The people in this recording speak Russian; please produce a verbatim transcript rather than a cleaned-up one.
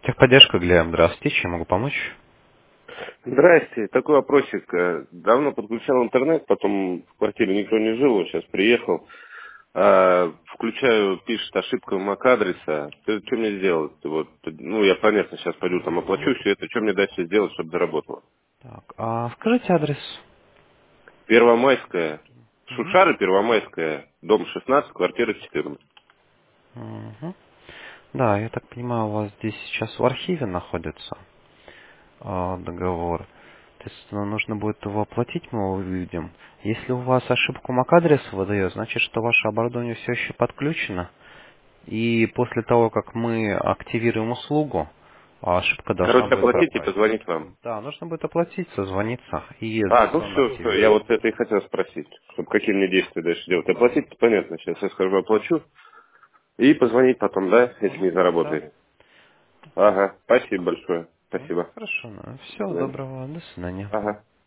Техподдержка, Глеб, здравствуйте, чем могу помочь? Здрасте, такой вопросик. Э, Давно подключал интернет, потом в квартире никто не жил, вот сейчас приехал. А, включаю, пишет ошибка MAC-адреса. Что что мне сделать? Вот, ну, я, понятно, сейчас пойду там оплачу все это. Что мне дальше сделать, чтобы заработало? Так, а скажите адрес. Первомайская, Мгм. Шушары, Первомайская, дом шестнадцать, квартира четырнадцать. Мгм. Да, я так понимаю, у вас здесь сейчас в архиве находится а, договор. То есть ну, нужно будет его оплатить, мы его увидим. Если у вас ошибку MAC-адреса выдает, значит, что ваше оборудование все еще подключено. И после того, как мы активируем услугу, а ошибка должна Короче, будет оплатить и пропасть. позвонить вам. Да, нужно будет оплатить, созвониться и А, ну заново все, все, я активировать. вот это и хотел спросить, чтобы какие мне действия дальше делать. Оплатить, понятно, сейчас я скажу, оплачу. И позвонить потом, да, если не Мгм. Да. заработает. Ага, спасибо большое. М, Спасибо. Хорошо, ну, До всего свидания. доброго, до свидания. Ага.